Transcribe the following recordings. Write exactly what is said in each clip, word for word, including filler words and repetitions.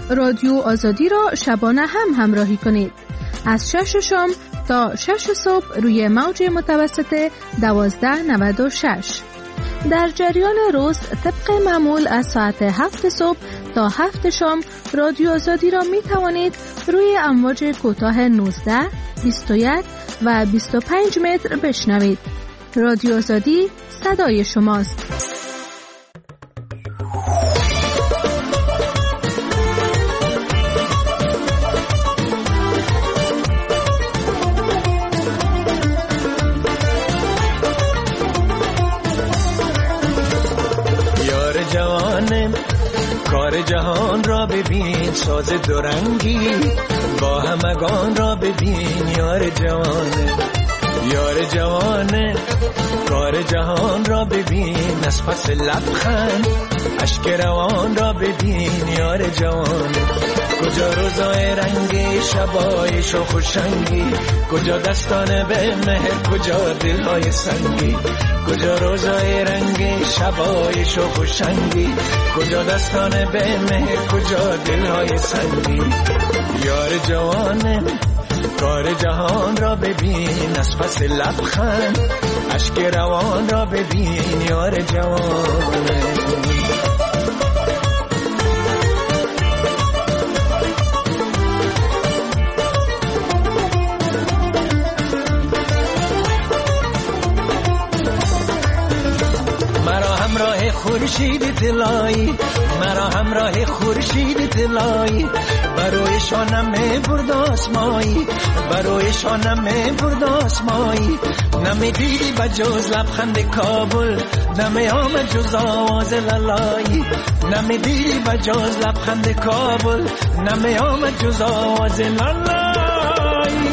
رادیو آزادی را شبانه هم همراهی کنید. از شش شام تا شش صبح روی موج متوسط دوازده نود و شش. در جریان روز طبق معمول از ساعت هفت صبح تا هفت شام رادیو آزادی را می توانید روی امواج کوتاه نوزده، بیست و یک و بیست و پنج متر بشنوید. رادیو آزادی صدای شماست. کار جهان را ببین، ساز دورنگی با همگان را ببین. یار جوانه، یار جوانه، کار جهان را ببین. از پس لبخند اشک روان را ببین. یار جوانه، کجا روزای رنگی، شبای شوخ و شنگی، کجا دستان به مهر، کجا دلهای سنگی. کجا روزای رنگی، شبای شوخ و شنگی، کجا دستان به مهر، کجا دلهای سنگی. یار جوانه، کار جهان را ببین. از پس لبخند اشک روان را ببین. یار جوانه، همراه خورشید طلایی، مرا همراه خورشید طلایی، بروی شانم برد آسمایی، بروی شانم برد آسمایی. نمی دیدی بجز لبخند کابل، نمی آمد جز آواز لالایی. نمی دیدی بجز لبخند کابل، نمی آمد جز آواز لالایی.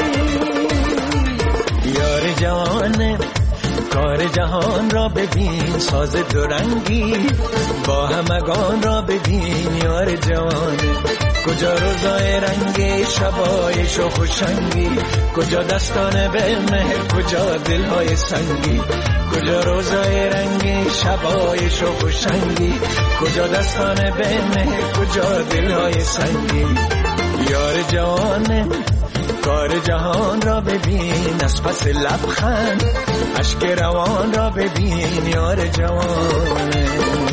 یار جوانه، کار جهان را ببین، ساز دورنگی با همگان را ببین. یار جوانه، کجا روزای رنگی، شبای شوخ و شنگی، کجا دستان به مهر، کجا دلهای سنگی. کجا روزای رنگی، شبای شوخ و شنگی، کجا دستان به مهر، کجا دلهای سنگی. یار جوانه، کار جهان را ببین. از پس لبخند اشک روان را ببین. یار جوانه،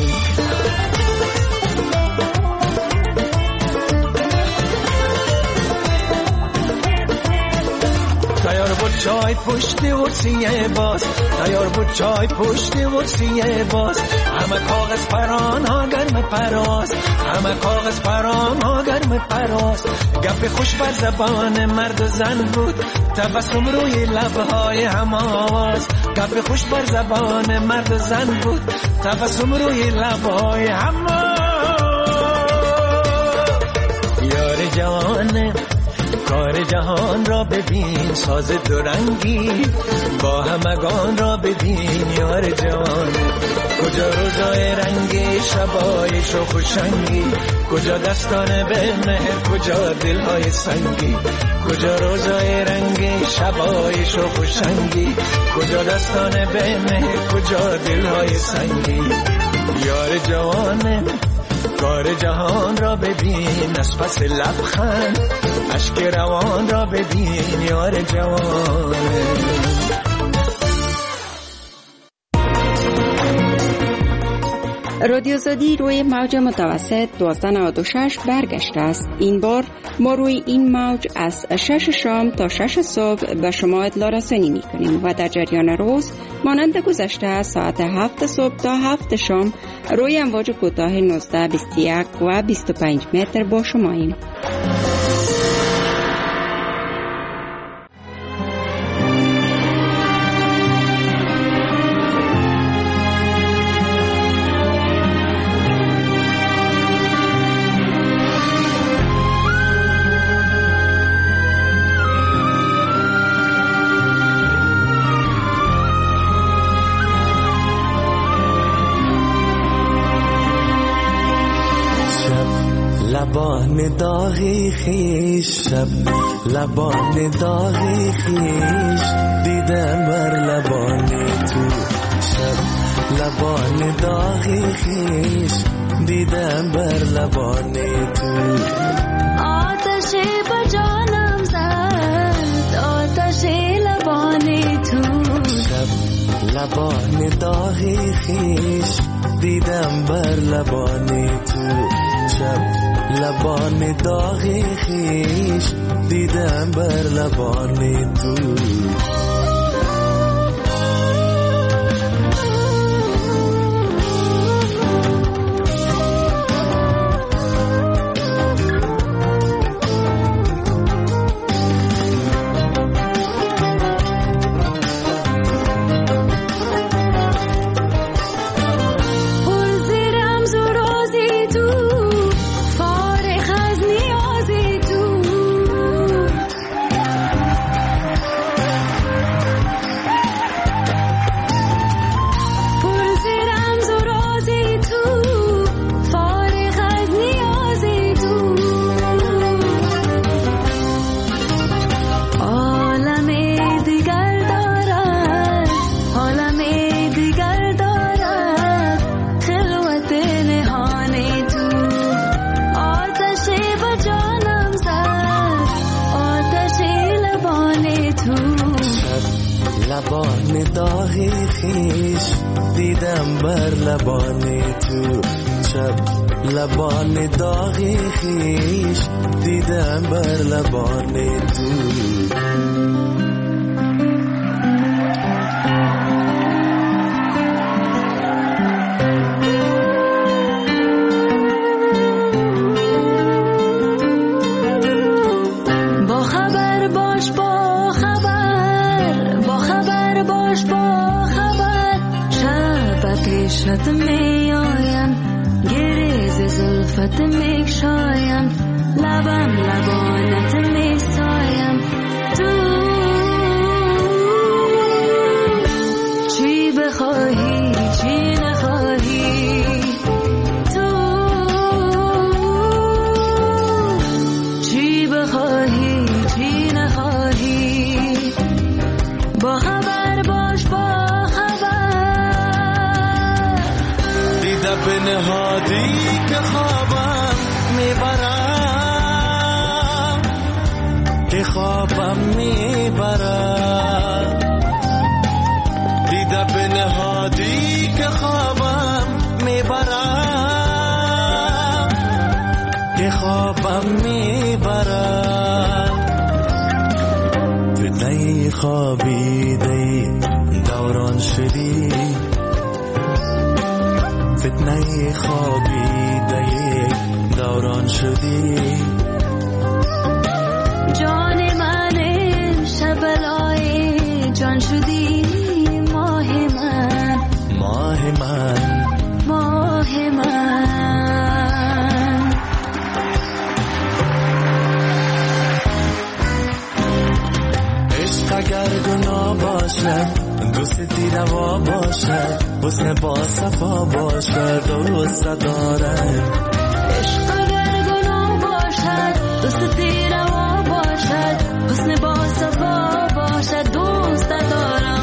تیار بود چای پشت ورسیه باز، تیار بود چای پشت ورسیه باز. همه کاغذ پران ها گرم پراز، همه کاغذ پران ها گرم پراز. گپ خوش بر زبان مرد و زن بود، تبسم روی لبهای هم آواز. گپ خوش بر زبان مرد و زن بود، تبسم روی لبهای هم آواز. یار جوانه، کار جهان را ببین، ساز دورنگی با همگان را ببین. یار جوانه، کجا روزای رنگی، شبای شوخ و شنگی، کجا دستان به مهر، کجا دلهای سنگی. کجا روزای رنگی، شبای شوخ و شنگی، کجا دستان به مهر، کجا دلهای سنگی. یار جوانه، کار جهان را ببین. از پس لبخند اشک روان را ببین. یار جوانه، رادیو آزادی روی موج متوسط دوازده نود و شش برگشته است. این بار ما روی این موج از شش شام تا شش صبح به شما اطلاع رسانی می کنیم و در جریان روز مانند گذشته از ساعت هفت صبح تا هفت شام روی امواج کوتاه نوزده، بیست و یک و بیست و پنج متر با شماییم. لبان داغی خیش، شب لبان داغی خیش، دیدم بر لبان تو. شب لبان داغی خیش، دیدم بر لبان تو. آتش بر جانم زد آتش لبان تو. شب لبان داغی خیش دیدم بر لبان تو. شب لبان داغی خیش دیدم بر لبان تو. لبان داغی خیش دیدم بر لبان تو. شب لبان داغی خیش دیدم بر لبان تو. شت می آیم گریز زلفت می شایم لبم لبانت می سایم. تو چی بخواهی چی نخواهی تو چی بخواهی چی نخواهی با خبر باش با به نهادی که خوابم میبرم که خوابم میبرم. دیده به نهادی که خوابم میبرم که خوابم میبرم. فتنه خوابیده دوران شدی فتنه خوابیده دوران شدی. جان من شب لای جان شدی ماه من ماه من ماه من. عشق اگر گناه باشد دوستی روا باشد حسن با صفا باشد دوست دارم. عشق اگر گناه باشد دوستی روا باشد حسن با صفا باشد دوست دارم.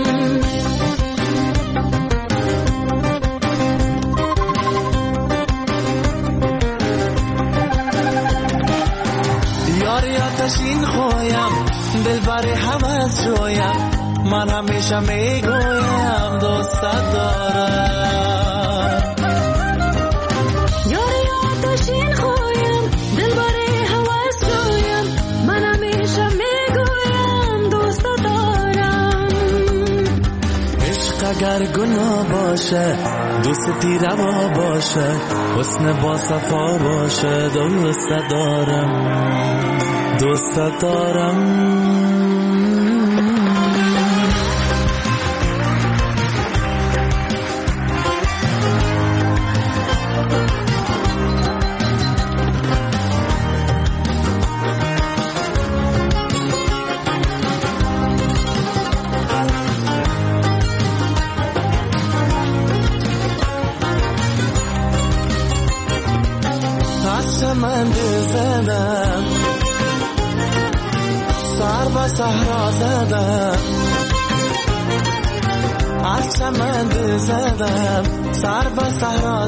یاری آتشین خویم دلبر هوس جویم من همیشه میگویم دوست دارم. یاری آتشین خویم دلبر هوس جویم من همیشه میگویم دوست دارم. عشق اگر گناه باشه دوستی روا باشه حسن با صفا باشه دوست دارم دوست دارم. من زدم سر به صحرا زدم از چمن پرده زدم سر به صحرا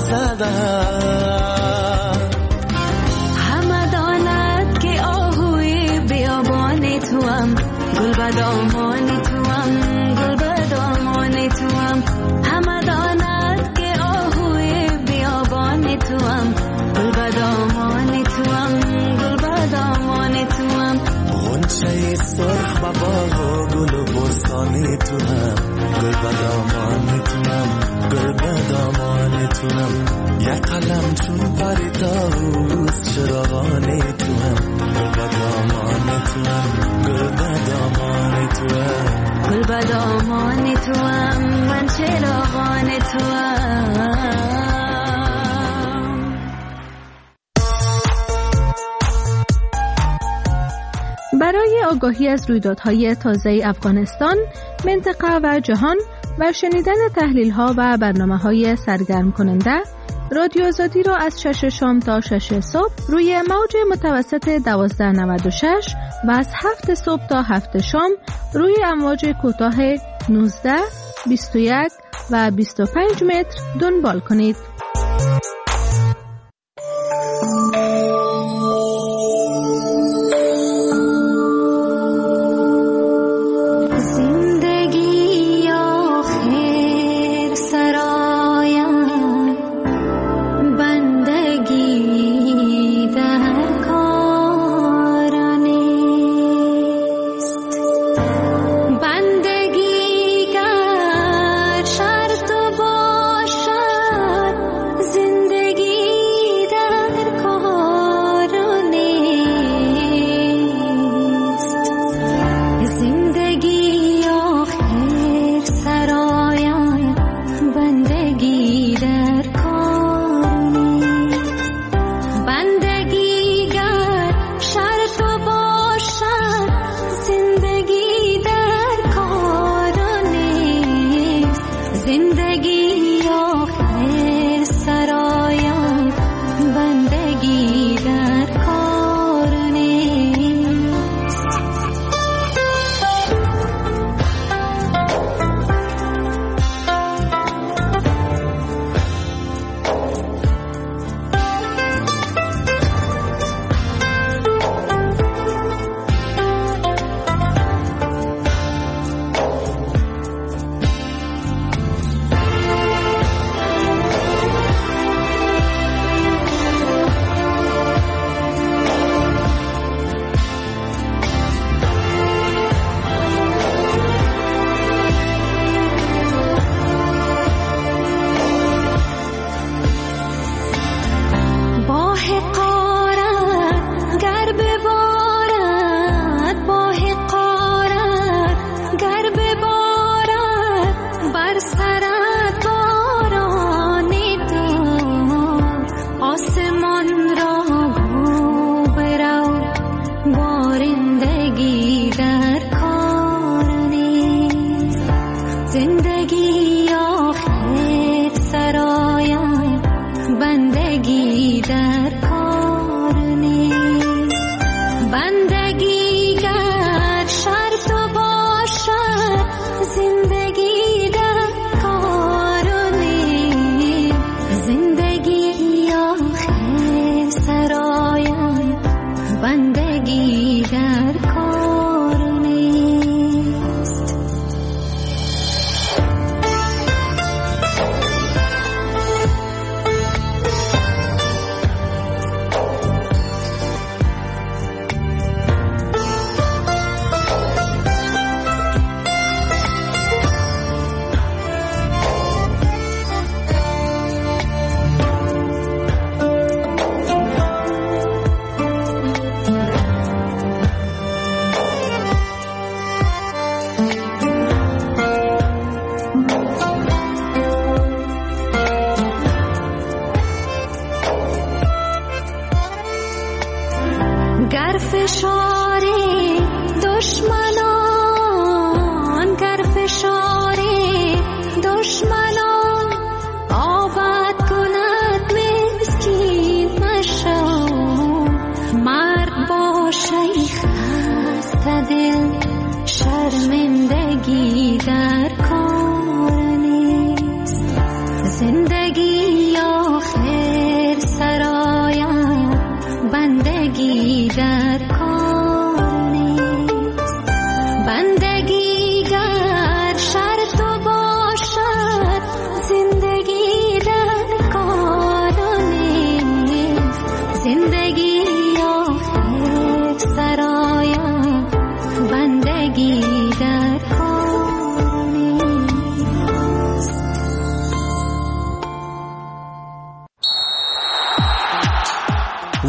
زدم همه داند که آهوی بیابان توام گل به دامان توام گل به دامان توام همه داند که آهوی بیابان توام گل به دامان توام گل به دامان توام غنچه سرخ و باغ و گل و بستانی توام گل به دامان توام گل به دامان توام یک قلم چون پری طاووس چراغانی توام گل به دامان توام گل به دامان توام گل به دامان توام من چراغان توام. برای آگاهی از رویدادهای تازه افغانستان، منطقه و جهان و شنیدن تحلیل‌ها و برنامه‌های سرگرم کننده، رادیو آزادی را از شش شام تا شش صبح روی موج متوسط دوازده نود و شش و از هفت صبح تا هفت شام روی امواج کوتاه نوزده، بیست و یک و بیست و پنج متر دنبال کنید.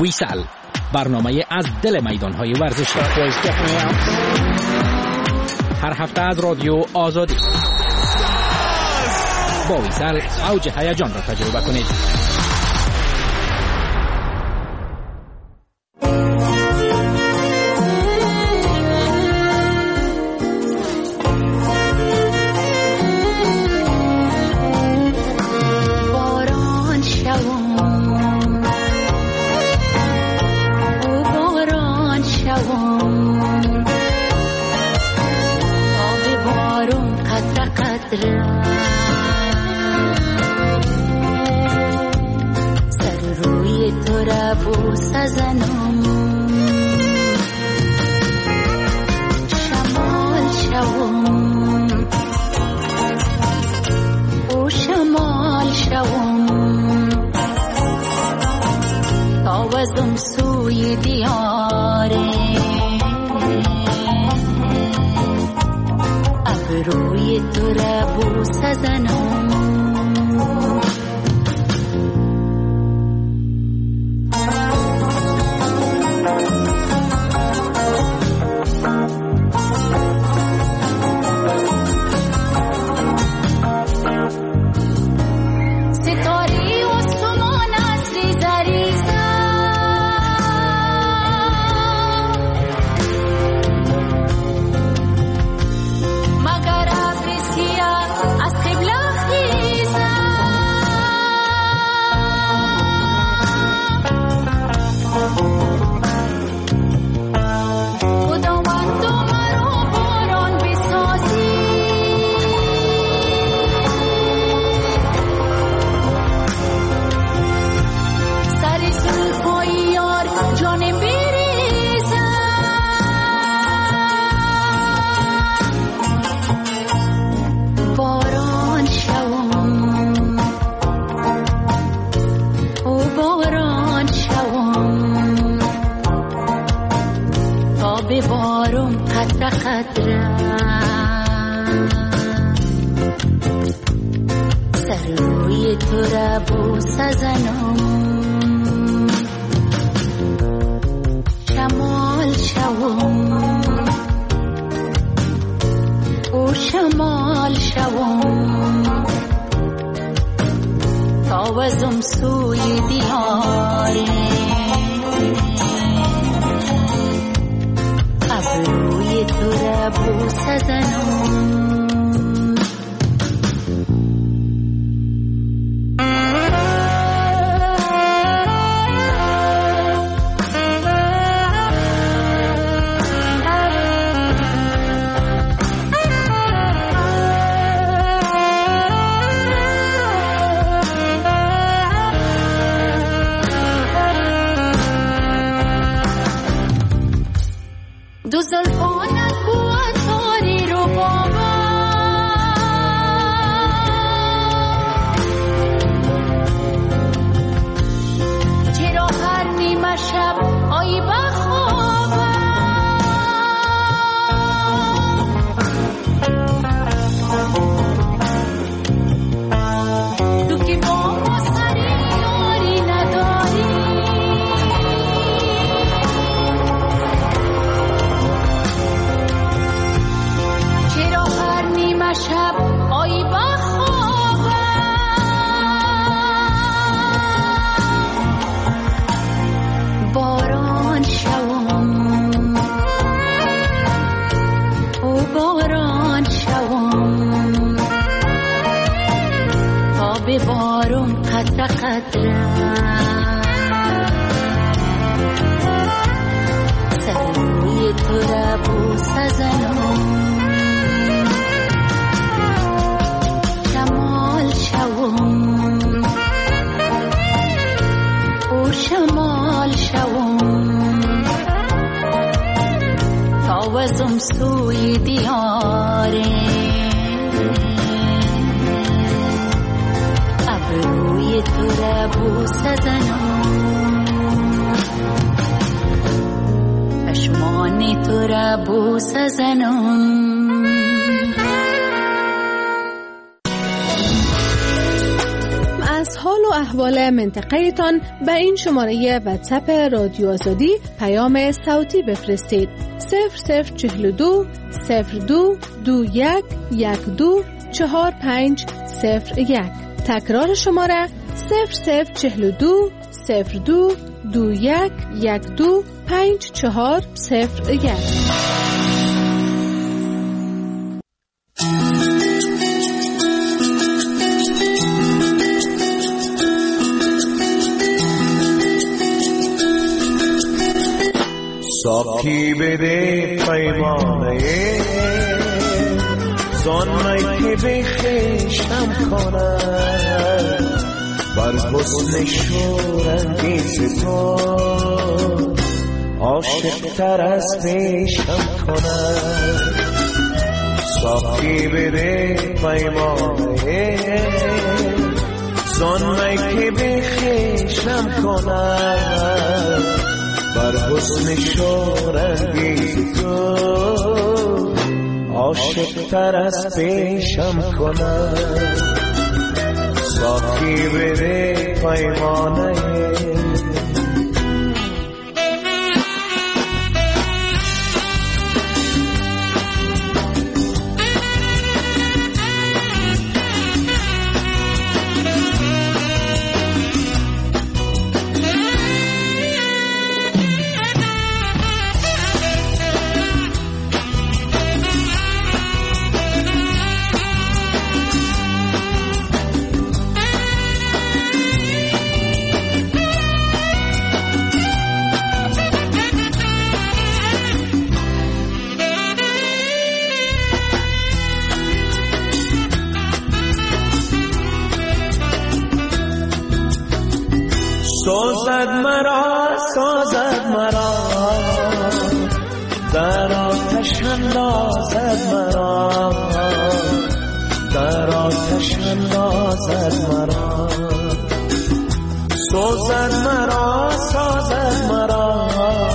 ویسل، برنامه از دل میدان‌های ورزشی. هر هفته از رادیو آزادی. با ویسل اوج هیجان را تجربه کنید. از حال و احوال منطقه تان به این شماره واتساپ رادیو آزادی پیام صوتی بفرستید. صفر صفر چهل و دو صفر دو دو یک یک دو چهار پنج صفر یک. تکرار شماره صفر صفر چهل و دو صفر دو دو یک یک دو پنج چهار صفر یک. ساقی بده پیمانه زانمه که به خشم کنم بر حسن شورانگیز تو عاشق تر از پیشم کنم. ساقی بده پیمانه زانمه که به خشم کنم بر حسن شورانگیز تو عاشق تر از پیشم کنم. ساقی بده پیمانه سازد مرا سازد مرا در آتش اندازد مرا در آتش اندازد مرا. سازد مرا سازد مرا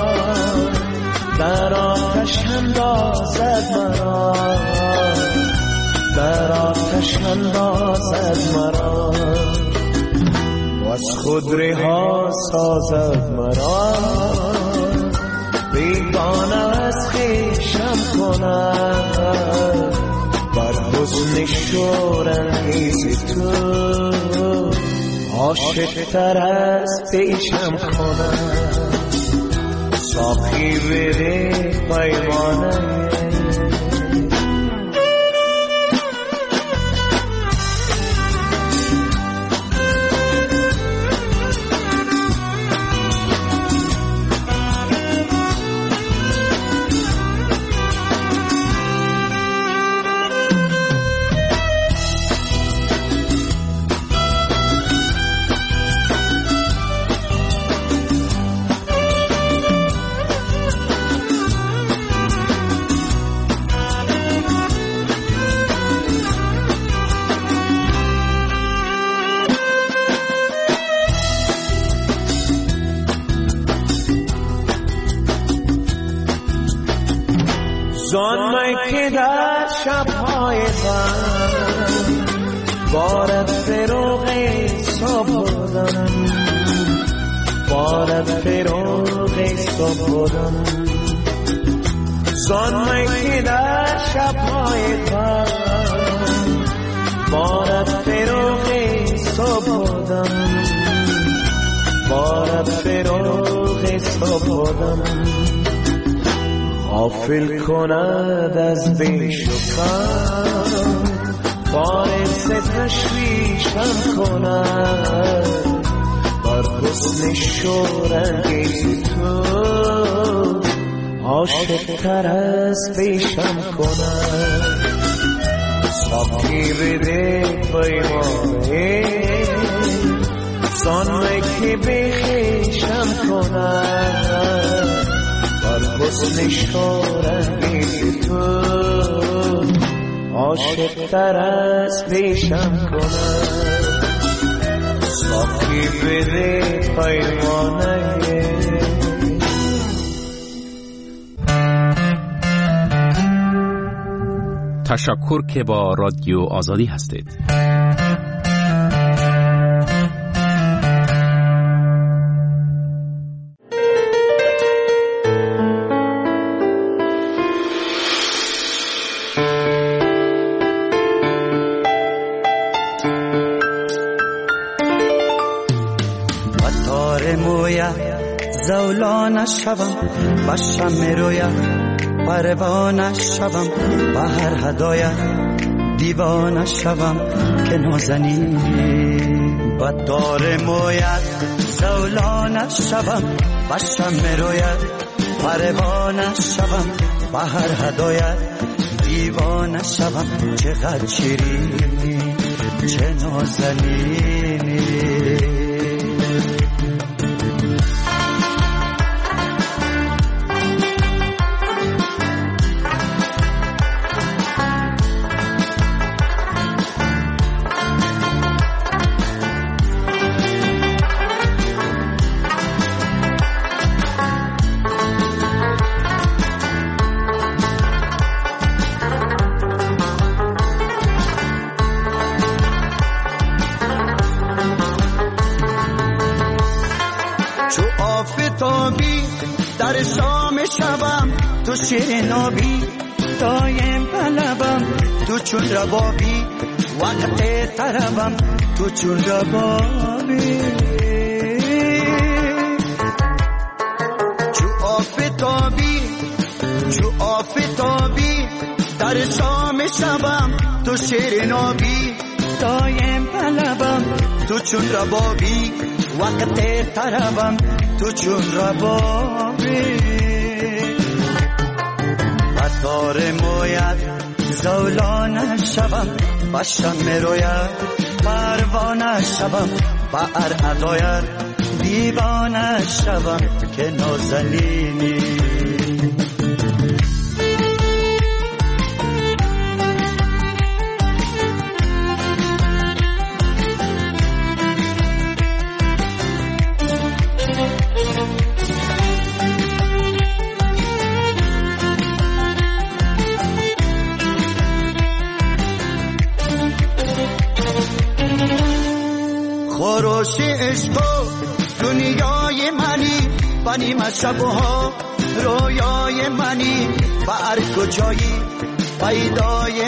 در آتش اندازد مرا در آتش اندازد مرا. از خود رها سازد مرا بیگانه از خویشم کند بر حسن شورانگیز تو عاشق تر از پیشم کند. ساقی بده پیمانه زانمه که در شبهای غم بارد فروغ صبح بودم بارد فروغ صبح بودم. زانمه که در شبهای غم بارد فروغ صبح بودم بارد فروغ صبح بودم. غافل کند از بیش و کم باعث تشویشم کند بر حسن شورانگیز تو عاشق تر از پیشم کند. ساقی بده پیمانه زانمه که به خویشم کند بر حسن شورانگیز تو عاشق تر از پیشم کند. ساقی بده پیمانه تشکر که با رادیو آزادی هستید. زولان شوم و شمع رویت پروانه شوم و هر هدایت دیوانه شوم که نازنینی و دار مویت زولان شوم و شمع رویت پروانه شوم و هر هدایت دیوانه شوم. چقدر شیرینی چه نازنینی. در شام شبم تو شیر نابی دایم طلبم تو چون ربابی وقت طربم تو چون ربابی چو آفتابی چو آفتابی در شام شبم تو شیر نابی دایم طلبم تو چون ربابی وقت طربم تو چون ربابی و تار مویت زولانه شوم و شمع رویت پروانه شوم و هر ادایت دیوانه شوم که نازنینی. خروش عشق دنیای منی و نیم شبها رویای منی و هر کجایی پیدای